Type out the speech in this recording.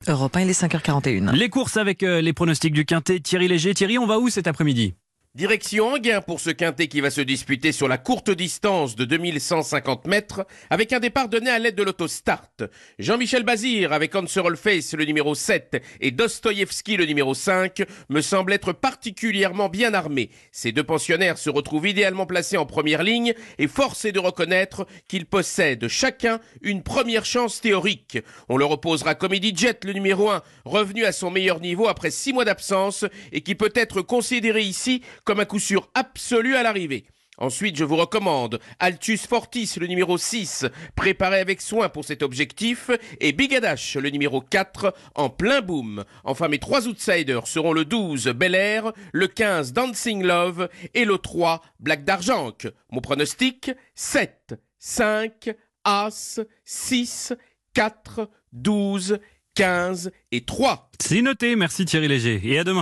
Europe 1, il est 5h41. Les courses avec les pronostics du Quintet. Thierry Léger. Thierry, on va où cet après-midi ? Direction Enghien pour ce quintet qui va se disputer sur la courte distance de 2150 mètres avec un départ donné à l'aide de l'autostart. Jean-Michel Bazir avec Answer Face le numéro 7 et Dostoïevski le numéro 5 me semblent être particulièrement bien armés. Ces deux pensionnaires se retrouvent idéalement placés en première ligne et force est de reconnaître qu'ils possèdent chacun une première chance théorique. On leur opposera Comedy Jet le numéro 1 revenu à son meilleur niveau après 6 mois d'absence et qui peut être considéré ici comme un coup sûr absolu à l'arrivée. Ensuite, je vous recommande Altus Fortis, le numéro 6, préparé avec soin pour cet objectif, et Bigadash, le numéro 4, en plein boom. Enfin, mes trois outsiders seront le 12, Bel Air, le 15, Dancing Love, et le 3, Black d'Argenque. Mon pronostic, 7, 5, As, 6, 4, 12, 15 et 3. C'est noté, merci Thierry Léger. Et à demain.